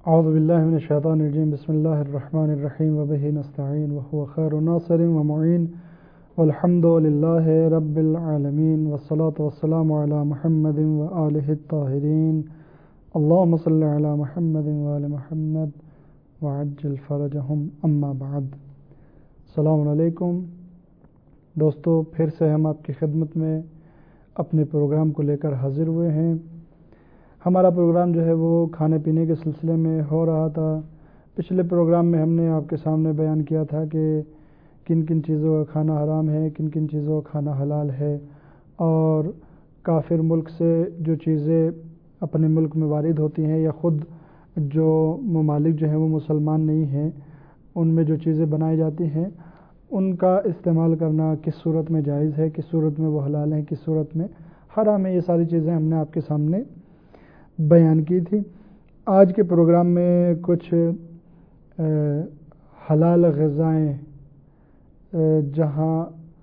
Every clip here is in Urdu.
اعوذ باللہ من الشیطان الرجیم بسم اللہ الرحمن الرحیم وبہ نستعین وهو خیر ناصر ومعین والحمد للہ رب العالمین والصلاة والسلام علی محمد وآلہ الطاہرین اللہم صلی علی محمد وآل محمد وعجل فرجہم اما بعد۔ السلام علیکم دوستو، پھر سے ہم آپ کی خدمت میں اپنے پروگرام کو لے کر حاضر ہوئے ہیں۔ ہمارا پروگرام جو ہے وہ کھانے پینے کے سلسلے میں ہو رہا تھا۔ پچھلے پروگرام میں ہم نے آپ کے سامنے بیان کیا تھا کہ کن کن چیزوں کا کھانا حرام ہے، کن کن چیزوں کا کھانا حلال ہے، اور کافر ملک سے جو چیزیں اپنے ملک میں وارد ہوتی ہیں یا خود جو ممالک جو ہیں وہ مسلمان نہیں ہیں ان میں جو چیزیں بنائی جاتی ہیں ان کا استعمال کرنا کس صورت میں جائز ہے، کس صورت میں وہ حلال ہیں، کس صورت میں حرام ہے، یہ ساری چیزیں ہم نے آپ کے سامنے بیان کی تھی۔ آج کے پروگرام میں کچھ حلال غذائیں جہاں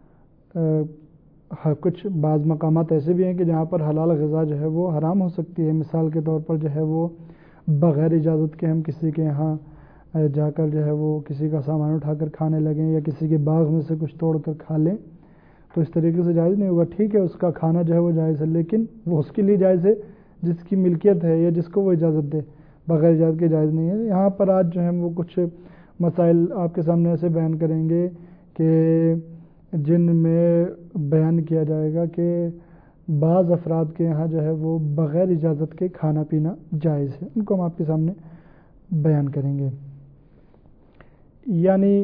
کچھ بعض مقامات ایسے بھی ہیں کہ جہاں پر حلال غذا جو ہے وہ حرام ہو سکتی ہے۔ مثال کے طور پر جو ہے وہ بغیر اجازت کے ہم کسی کے یہاں جا کر جو ہے وہ کسی کا سامان اٹھا کر کھانے لگیں یا کسی کے باغ میں سے کچھ توڑ کر کھا لیں تو اس طریقے سے جائز نہیں ہوگا۔ ٹھیک ہے، اس کا کھانا جو ہے وہ جائز ہے، لیکن وہ اس کے لیے جائز ہے جس کی ملکیت ہے یا جس کو وہ اجازت دے، بغیر اجازت کے جائز نہیں ہے۔ یہاں پر آج جو ہے وہ کچھ مسائل آپ کے سامنے ایسے بیان کریں گے کہ جن میں بیان کیا جائے گا کہ بعض افراد کے یہاں جو ہے وہ بغیر اجازت کے کھانا پینا جائز ہے، ان کو ہم آپ کے سامنے بیان کریں گے۔ یعنی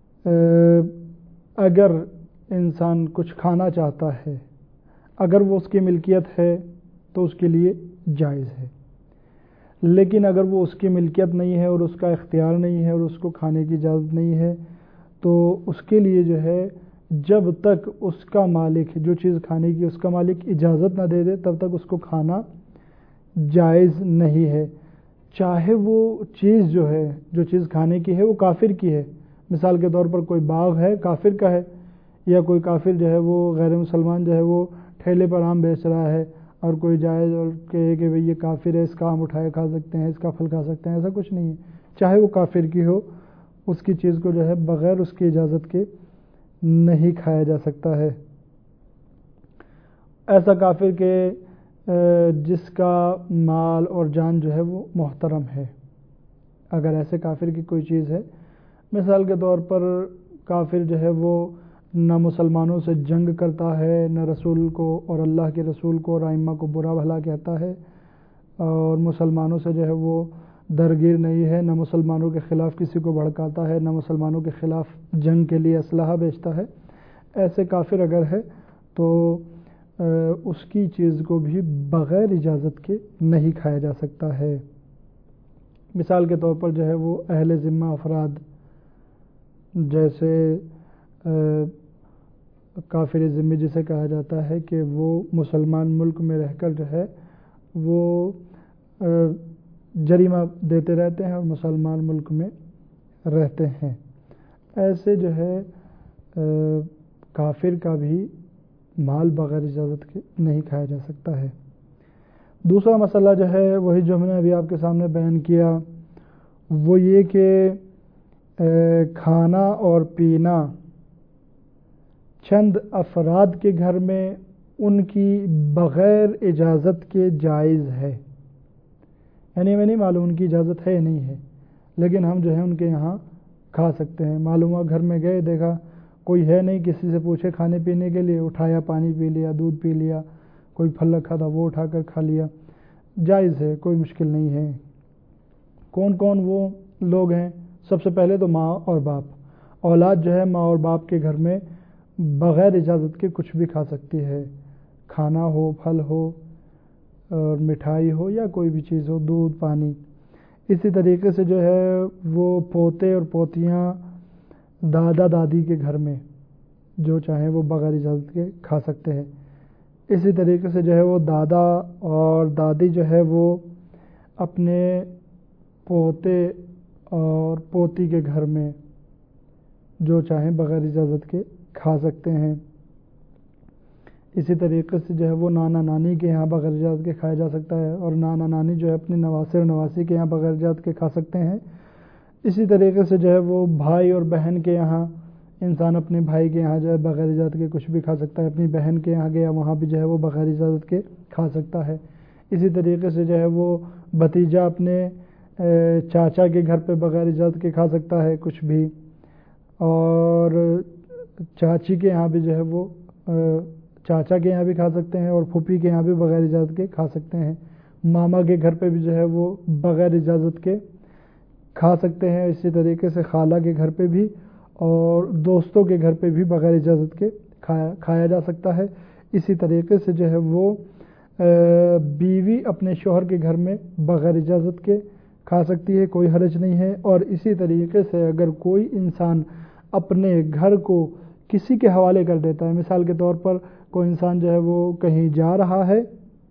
اگر انسان کچھ کھانا چاہتا ہے، اگر وہ اس کی ملکیت ہے تو اس کے لیے جائز ہے، لیکن اگر وہ اس کی ملکیت نہیں ہے اور اس کا اختیار نہیں ہے اور اس کو کھانے کی اجازت نہیں ہے تو اس کے لیے جو ہے جب تک اس کا مالک جو چیز کھانے کی اس کا مالک اجازت نہ دے دے تب تک اس کو کھانا جائز نہیں ہے، چاہے وہ چیز جو ہے جو چیز کھانے کی ہے وہ کافر کی ہے۔ مثال کے طور پر کوئی باغ ہے کافر کا ہے، یا کوئی کافر جو ہے وہ غیر مسلمان جو ہے وہ ٹھیلے پر آم بیچ رہا ہے اور کوئی جائز اور کہے کہ بھئی یہ کافر ہے، اس کا آم اٹھائے کھا سکتے ہیں، اس کا پھل کھا سکتے ہیں، ایسا کچھ نہیں ہے۔ چاہے وہ کافر کی ہو، اس کی چیز کو جو ہے بغیر اس کی اجازت کے نہیں کھایا جا سکتا ہے۔ ایسا کافر کہ جس کا مال اور جان جو ہے وہ محترم ہے، اگر ایسے کافر کی کوئی چیز ہے، مثال کے طور پر کافر جو ہے وہ نہ مسلمانوں سے جنگ کرتا ہے، نہ رسول کو اور اللہ کے رسول کو اور ائمہ کو برا بھلا کہتا ہے، اور مسلمانوں سے جو ہے وہ درگیر نہیں ہے، نہ مسلمانوں کے خلاف کسی کو بھڑکاتا ہے، نہ مسلمانوں کے خلاف جنگ کے لیے اسلحہ بیچتا ہے، ایسے کافر اگر ہے تو اس کی چیز کو بھی بغیر اجازت کے نہیں کھایا جا سکتا ہے۔ مثال کے طور پر جو ہے وہ اہل ذمہ افراد جیسے کافر ذمہ جسے کہا جاتا ہے کہ وہ مسلمان ملک میں رہ کر جو ہے وہ جریمہ دیتے رہتے ہیں اور مسلمان ملک میں رہتے ہیں، ایسے جو ہے کافر کا بھی مال بغیر اجازت کے نہیں کھایا جا سکتا ہے۔ دوسرا مسئلہ جو ہے وہی جو ہم نے ابھی آپ کے سامنے بیان کیا، وہ یہ کہ کھانا اور پینا چند افراد کے گھر میں ان کی بغیر اجازت کے جائز ہے، یعنی ہمیں نہیں معلوم ان کی اجازت ہے یا نہیں ہے، لیکن ہم جو ہے ان کے یہاں کھا سکتے ہیں۔ معلوم ہوا گھر میں گئے، دیکھا کوئی ہے نہیں، کسی سے پوچھے کھانے پینے کے لیے، اٹھایا پانی پی لیا، دودھ پی لیا، کوئی پھل رکھا تھا وہ اٹھا کر کھا لیا، جائز ہے، کوئی مشکل نہیں ہے۔ کون کون وہ لوگ ہیں؟ سب سے پہلے تو ماں اور باپ، اولاد جو ہے ماں اور باپ کے گھر میں بغیر اجازت کے کچھ بھی کھا سکتی ہے، کھانا ہو، پھل ہو اور مٹھائی ہو یا کوئی بھی چیز ہو، دودھ پانی۔ اسی طریقے سے جو ہے وہ پوتے اور پوتیاں دادا دادی کے گھر میں جو چاہیں وہ بغیر اجازت کے کھا سکتے ہیں۔ اسی طریقے سے جو ہے وہ دادا اور دادی جو ہے وہ اپنے پوتے اور پوتی کے گھر میں جو چاہیں بغیر اجازت کے کھا سکتے ہیں۔ اسی طریقے سے جو ہے وہ نانا نانی کے یہاں بغیر اجازت کے کھایا جا سکتا ہے، اور نانا نانی جو ہے اپنے نواسے اور نواسی کے یہاں بغیر اجازت کے کھا سکتے ہیں۔ اسی طریقے سے جو ہے وہ بھائی اور بہن کے یہاں انسان اپنے بھائی کے یہاں جو ہے بغیر اجازت کے کچھ بھی کھا سکتا ہے، اپنی بہن کے یہاں گیا وہاں بھی جو ہے وہ بغیر اجازت کے کھا سکتا ہے۔ اسی طریقے سے جو ہے وہ بھتیجا اپنے چاچا کے گھر پہ بغیر اجازت کے کھا سکتا ہے کچھ بھی، اور چاچی کے یہاں بھی جو ہے وہ چاچا کے یہاں بھی کھا سکتے ہیں، اور پھوپھی کے یہاں بھی بغیر اجازت کے کھا سکتے ہیں۔ ماما کے گھر پہ بھی جو ہے وہ بغیر اجازت کے کھا سکتے ہیں، اسی طریقے سے خالہ کے گھر پہ بھی، اور دوستوں کے گھر پہ بھی بغیر اجازت کے کھایا جا سکتا ہے۔ اسی طریقے سے جو ہے وہ بیوی اپنے شوہر کے گھر میں بغیر اجازت کے کھا سکتی ہے، کوئی حرج نہیں ہے۔ اور اسی طریقے سے اگر کوئی انسان اپنے گھر کو کسی کے حوالے کر دیتا ہے، مثال کے طور پر کوئی انسان جو ہے وہ کہیں جا رہا ہے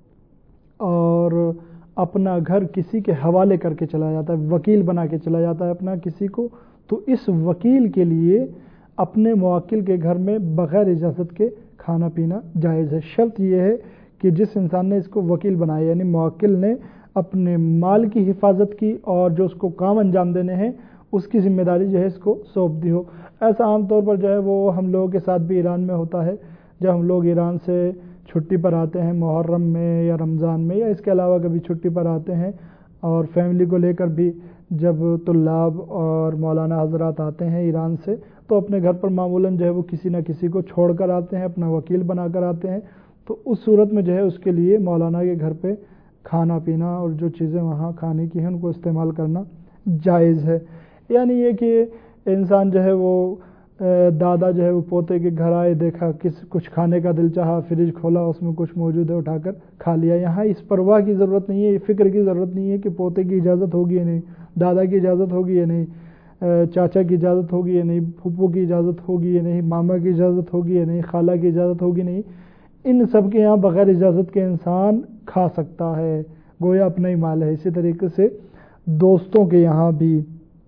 اور اپنا گھر کسی کے حوالے کر کے چلا جاتا ہے، وکیل بنا کے چلا جاتا ہے اپنا کسی کو، تو اس وکیل کے لیے اپنے موکل کے گھر میں بغیر اجازت کے کھانا پینا جائز ہے۔ شرط یہ ہے کہ جس انسان نے اس کو وکیل بنایا، یعنی موکل نے اپنے مال کی حفاظت کی اور جو اس کو کام انجام دینے ہیں اس کی ذمہ داری جو ہے اس کو سونپ دی ہو۔ ایسا عام طور پر جو ہے وہ ہم لوگوں کے ساتھ بھی ایران میں ہوتا ہے، جب ہم لوگ ایران سے چھٹی پر آتے ہیں محرم میں یا رمضان میں یا اس کے علاوہ کبھی چھٹی پر آتے ہیں، اور فیملی کو لے کر بھی جب طلاب اور مولانا حضرات آتے ہیں ایران سے، تو اپنے گھر پر معمولاً جو ہے وہ کسی نہ کسی کو چھوڑ کر آتے ہیں، اپنا وکیل بنا کر آتے ہیں، تو اس صورت میں جو ہے اس کے لیے مولانا کے گھر پہ کھانا پینا اور جو چیزیں وہاں کھانے کی ہیں ان کو استعمال کرنا جائز ہے۔ یعنی یہ کہ انسان جو ہے وہ دادا جو ہے وہ پوتے کے گھر آئے، دیکھا کچھ کھانے کا دل چاہا، فریج کھولا اس میں کچھ موجود ہے اٹھا کر کھا لیا۔ یہاں اس پرواہ کی ضرورت نہیں ہے، فکر کی ضرورت نہیں ہے کہ پوتے کی اجازت ہوگی یا نہیں، دادا کی اجازت ہوگی یا نہیں، چاچا کی اجازت ہوگی یا نہیں، پھوپھو کی اجازت ہوگی یا نہیں، ماما کی اجازت ہوگی یا نہیں، خالہ کی اجازت ہوگی نہیں، ان سب کے یہاں بغیر اجازت کے انسان کھا سکتا ہے، گویا اپنا ہی مال ہے۔ اسی طریقے سے دوستوں کے یہاں بھی۔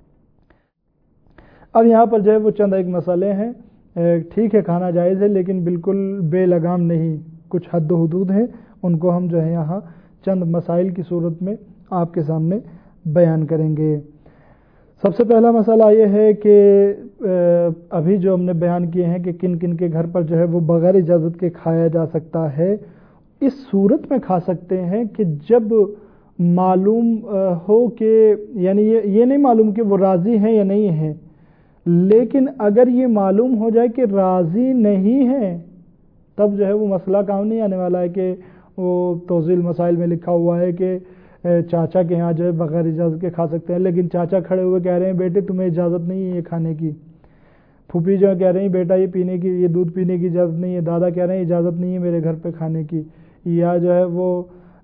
اب یہاں پر جو ہے وہ چند ایک مسئلے ہیں، ٹھیک ہے کھانا جائز ہے لیکن بالکل بے لگام نہیں، کچھ حد و حدود ہیں، ان کو ہم جو ہے یہاں چند مسائل کی صورت میں آپ کے سامنے بیان کریں گے۔ سب سے پہلا مسئلہ یہ ہے کہ ابھی جو ہم نے بیان کیے ہیں کہ کن کن کے گھر پر جو ہے وہ بغیر اجازت کے کھایا جا سکتا ہے، اس صورت میں کھا سکتے ہیں کہ جب معلوم ہو کہ یعنی یہ نہیں معلوم کہ وہ راضی ہیں یا نہیں ہیں، لیکن اگر یہ معلوم ہو جائے کہ راضی نہیں ہیں تب جو ہے وہ مسئلہ کام نہیں آنے والا ہے کہ وہ توضیح المسائل میں لکھا ہوا ہے کہ چاچا کے ہاں جو ہے بغیر اجازت کے کھا سکتے ہیں، لیکن چاچا کھڑے ہوئے کہہ رہے ہیں بیٹے تمہیں اجازت نہیں ہے یہ کھانے کی، پھوپھی جو کہہ رہی ہیں بیٹا یہ دودھ پینے کی اجازت نہیں ہے، دادا کہہ رہے ہیں اجازت نہیں ہے میرے گھر پہ کھانے کی، یا جو ہے وہ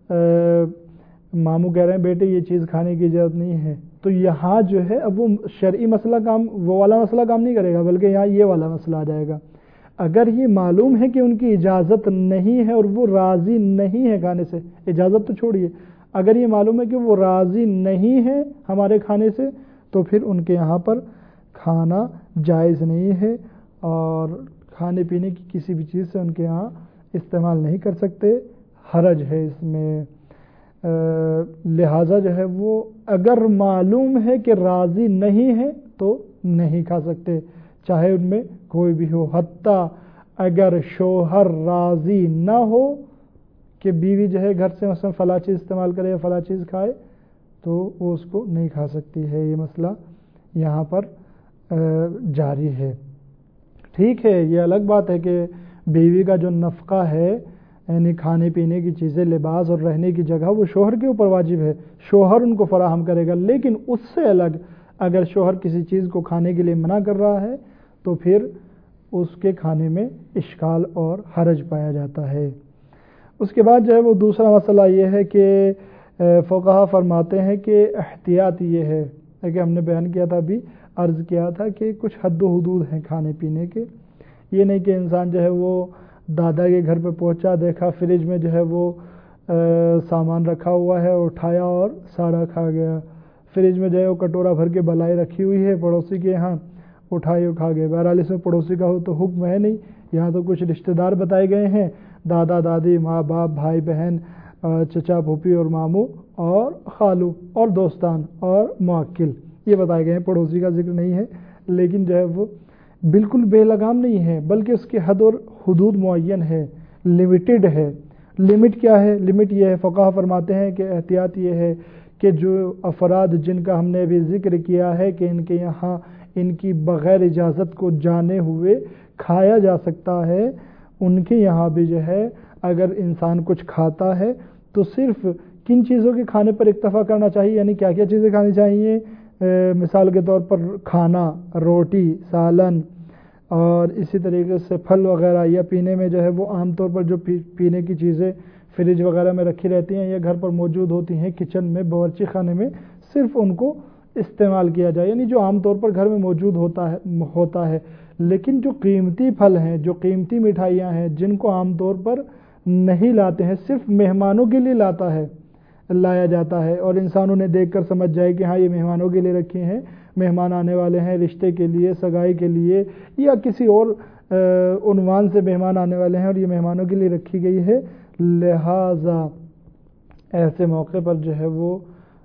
ماموں کہہ رہے ہیں بیٹے یہ چیز کھانے کی اجازت نہیں ہے، تو یہاں جو ہے اب وہ شرعی مسئلہ وہ والا مسئلہ کام نہیں کرے گا، بلکہ یہاں یہ والا مسئلہ آ جائے گا۔ اگر یہ معلوم ہے کہ ان کی اجازت نہیں ہے اور وہ راضی نہیں ہے کھانے سے، اجازت تو چھوڑیے، اگر یہ معلوم ہے کہ وہ راضی نہیں ہے ہمارے کھانے سے، تو پھر ان کے یہاں پر کھانا جائز نہیں ہے، اور کھانے پینے کی کسی بھی چیز سے ان کے یہاں استعمال نہیں کر سکتے، حرج ہے اس میں۔ لہٰذا جو ہے وہ اگر معلوم ہے کہ راضی نہیں ہے تو نہیں کھا سکتے، چاہے ان میں کوئی بھی ہو، حتیٰ اگر شوہر راضی نہ ہو کہ بیوی جو ہے گھر سے مثلا فلاں چیز استعمال کرے یا فلاں چیز کھائے تو وہ اس کو نہیں کھا سکتی ہے، یہ مسئلہ یہاں پر جاری ہے۔ ٹھیک ہے، یہ الگ بات ہے کہ بیوی کا جو نفقہ ہے یعنی کھانے پینے کی چیزیں، لباس اور رہنے کی جگہ، وہ شوہر کے اوپر واجب ہے، شوہر ان کو فراہم کرے گا، لیکن اس سے الگ اگر شوہر کسی چیز کو کھانے کے لیے منع کر رہا ہے تو پھر اس کے کھانے میں اشکال اور حرج پایا جاتا ہے۔ اس کے بعد جو ہے وہ دوسرا مسئلہ یہ ہے کہ فقہا فرماتے ہیں کہ احتیاط یہ ہے کہ ہم نے بیان کیا تھا، ابھی عرض کیا تھا کہ کچھ حد و حدود ہیں کھانے پینے کے، یہ نہیں کہ انسان جو ہے وہ دادا کے گھر پہ پہنچا، دیکھا فریج میں جو ہے وہ سامان رکھا ہوا ہے، اٹھایا اور سارا کھا گیا، فریج میں جو ہے وہ کٹورا بھر کے بلائی رکھی ہوئی ہے پڑوسی کے یہاں، اٹھائی اور کھا گئے۔ بہرحال اس میں پڑوسی کا تو حکم ہے نہیں، یہاں تو کچھ رشتہ دار بتائے گئے ہیں، دادا دادی، ماں باپ، بھائی بہن، چچا پھوپھی اور ماموں اور خالو اور دوستان اور موکل، یہ بتائے گئے ہیں۔ پڑوسی کا ذکر نہیں ہے، لیکن جو ہے وہ بالکل بے لگام نہیں ہے، بلکہ اس کی حد اور حدود معین ہے، لمیٹڈ ہے۔ لمٹ کیا ہے؟ لمٹ یہ ہے، فقہا فرماتے ہیں کہ احتیاط یہ ہے کہ جو افراد جن کا ہم نے ابھی ذکر کیا ہے کہ ان کے یہاں ان کی بغیر اجازت کو جانے ہوئے کھایا جا سکتا ہے، ان کے یہاں بھی جو ہے اگر انسان کچھ کھاتا ہے تو صرف کن چیزوں کے کھانے پر اکتفا کرنا چاہیے، یعنی کیا کیا چیزیں کھانی چاہیے؟ مثال کے طور پر کھانا، روٹی، سالن، اور اسی طریقے سے پھل وغیرہ، یا پینے میں جو ہے وہ عام طور پر جو پینے کی چیزیں فریج وغیرہ میں رکھی رہتی ہیں یا گھر پر موجود ہوتی ہیں کچن میں، باورچی خانے میں، صرف ان کو استعمال کیا جائے، یعنی جو عام طور پر گھر میں موجود ہوتا ہے۔ لیکن جو قیمتی پھل ہیں، جو قیمتی مٹھائیاں ہیں، جن کو عام طور پر نہیں لاتے ہیں، صرف مہمانوں کے لیے لایا جاتا ہے، اور انسان انہیں دیکھ کر سمجھ جائے کہ ہاں یہ مہمانوں کے لیے رکھے ہیں، مہمان آنے والے ہیں، رشتے کے لیے، سگائی کے لیے، یا کسی اور عنوان سے مہمان آنے والے ہیں اور یہ مہمانوں کے لیے رکھی گئی ہے، لہذا ایسے موقع پر جو ہے وہ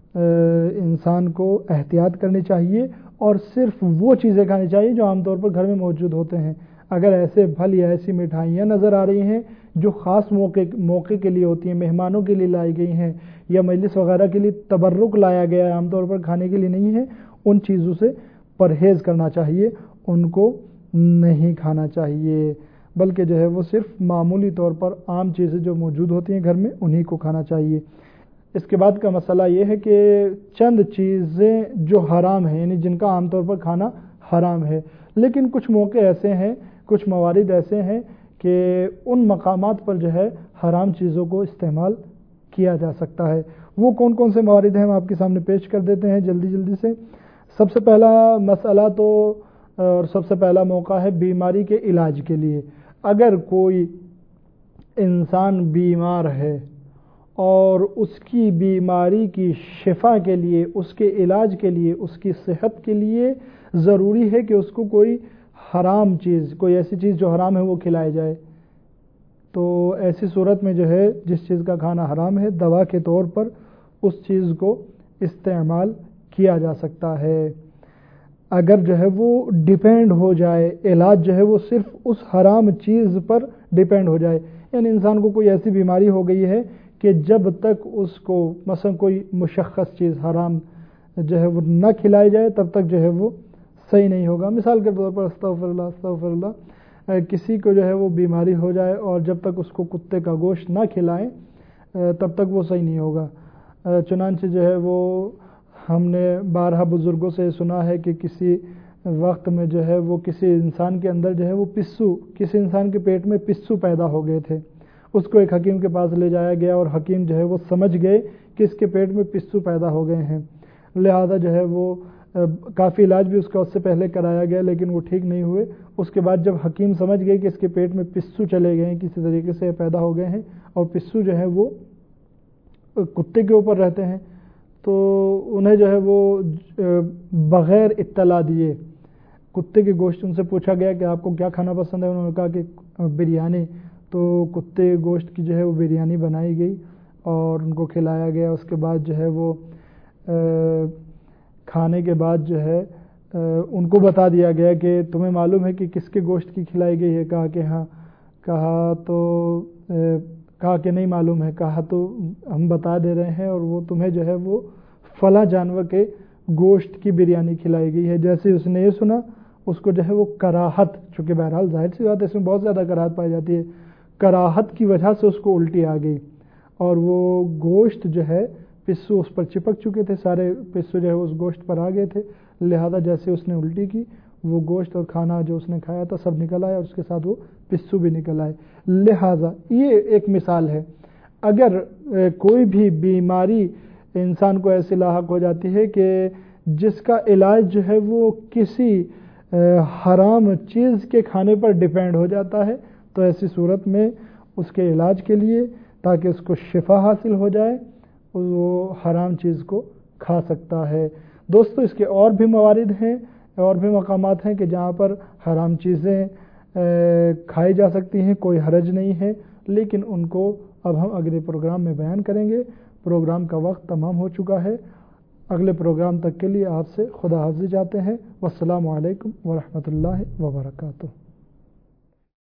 انسان کو احتیاط کرنی چاہیے اور صرف وہ چیزیں کھانی چاہیے جو عام طور پر گھر میں موجود ہوتے ہیں۔ اگر ایسے پھل یا ایسی مٹھائیاں نظر آ رہی ہیں جو خاص موقع کے لیے ہوتی ہیں، مہمانوں کے لیے لائی گئی ہیں، یا مجلس وغیرہ کے لیے تبرک لایا گیا ہے، عام طور پر کھانے کے لیے نہیں ہے، ان چیزوں سے پرہیز کرنا چاہیے، ان کو نہیں کھانا چاہیے، بلکہ جو ہے وہ صرف معمولی طور پر عام چیزیں جو موجود ہوتی ہیں گھر میں انہی کو کھانا چاہیے۔ اس کے بعد کا مسئلہ یہ ہے کہ چند چیزیں جو حرام ہیں، یعنی جن کا عام طور پر کھانا حرام ہے، لیکن کچھ موقع ایسے ہیں، کچھ موارد ایسے ہیں کہ ان مقامات پر جو ہے حرام چیزوں کو استعمال کیا جا سکتا ہے۔ وہ کون کون سے موارد ہیں ہم آپ کے سامنے پیش کر دیتے ہیں جلدی سے۔ سب سے پہلا مسئلہ تو اور سب سے پہلا موقع ہے بیماری کے علاج کے لیے۔ اگر کوئی انسان بیمار ہے اور اس کی بیماری کی شفا کے لیے، اس کے علاج کے لیے، اس کی صحت کے لیے ضروری ہے کہ اس کو کوئی حرام چیز، کوئی ایسی چیز جو حرام ہے وہ کھلائی جائے، تو ایسی صورت میں جو ہے جس چیز کا کھانا حرام ہے، دوا کے طور پر اس چیز کو استعمال کیا جا سکتا ہے۔ اگر جو ہے وہ ڈیپینڈ ہو جائے، علاج جو ہے وہ صرف اس حرام چیز پر ڈیپینڈ ہو جائے، یعنی انسان کو کوئی ایسی بیماری ہو گئی ہے کہ جب تک اس کو مثلا کوئی مشخص چیز حرام جو ہے وہ نہ کھلائی جائے تب تک جو ہے وہ صحیح نہیں ہوگا۔ مثال کے طور پر استغفر اللہ، کسی کو جو ہے وہ بیماری ہو جائے اور جب تک اس کو کتے کا گوشت نہ کھلائیں تب تک وہ صحیح نہیں ہوگا۔ چنانچہ جو ہے وہ ہم نے بارہا بزرگوں سے سنا ہے کہ کسی وقت میں جو ہے وہ کسی انسان کے اندر جو ہے وہ پسو، کسی انسان کے پیٹ میں پسو پیدا ہو گئے تھے، اس کو ایک حکیم کے پاس لے جایا گیا اور حکیم جو ہے وہ سمجھ گئے کہ اس کے پیٹ میں پسو پیدا ہو گئے ہیں، لہذا جو ہے وہ کافی علاج بھی اس کا اس سے پہلے کرایا گیا لیکن وہ ٹھیک نہیں ہوئے۔ اس کے بعد جب حکیم سمجھ گئے کہ اس کے پیٹ میں پسو چلے گئے ہیں، کسی طریقے سے پیدا ہو گئے ہیں، اور پسو جو ہے وہ کتے کے اوپر رہتے ہیں، تو انہیں جو ہے وہ بغیر اطلاع دیے کتے کے گوشت، ان سے پوچھا گیا کہ آپ کو کیا کھانا پسند ہے، انہوں نے کہا کہ بریانی، تو کتے گوشت کی جو ہے وہ بریانی بنائی گئی اور ان کو کھلایا گیا۔ اس کے بعد جو ہے وہ کھانے کے بعد جو ہے ان کو بتا دیا گیا کہ تمہیں معلوم ہے کہ کس کے گوشت کی کھلائی گئی ہے؟ کہا کہ ہاں، کہا کہ نہیں معلوم ہے، کہا تو ہم بتا دے رہے ہیں، اور وہ تمہیں جو ہے وہ فلاں جانور کے گوشت کی بریانی کھلائی گئی ہے۔ جیسے اس نے یہ سنا، اس کو جو ہے وہ کراہت، چونکہ بہرحال ظاہر سی بات ہے اس میں بہت زیادہ کراہت پائی جاتی ہے، کراہت کی وجہ سے اس کو الٹی آ گئی، اور وہ گوشت جو ہے پسو اس پر چپک چکے تھے، سارے پسو جو ہے اس گوشت پر آ گئے تھے، لہذا جیسے اس نے الٹی کی، وہ گوشت اور کھانا جو اس نے کھایا تھا سب نکل آیا، اور اس کے ساتھ وہ پسو بھی نکل آئے۔ لہذا یہ ایک مثال ہے، اگر کوئی بھی بیماری انسان کو ایسی لاحق ہو جاتی ہے کہ جس کا علاج جو ہے وہ کسی حرام چیز کے کھانے پر ڈیپینڈ ہو جاتا ہے، تو ایسی صورت میں اس کے علاج کے لیے تاکہ اس کو شفا حاصل ہو جائے وہ حرام چیز کو کھا سکتا ہے۔ دوستو اس کے اور بھی موارد ہیں، اور بھی مقامات ہیں کہ جہاں پر حرام چیزیں کھائی جا سکتی ہیں، کوئی حرج نہیں ہے، لیکن ان کو اب ہم اگلے پروگرام میں بیان کریں گے۔ پروگرام کا وقت تمام ہو چکا ہے۔ اگلے پروگرام تک کے لیے آپ سے خدا حافظ چاہتے ہیں۔ والسلام علیکم ورحمۃ اللہ وبرکاتہ۔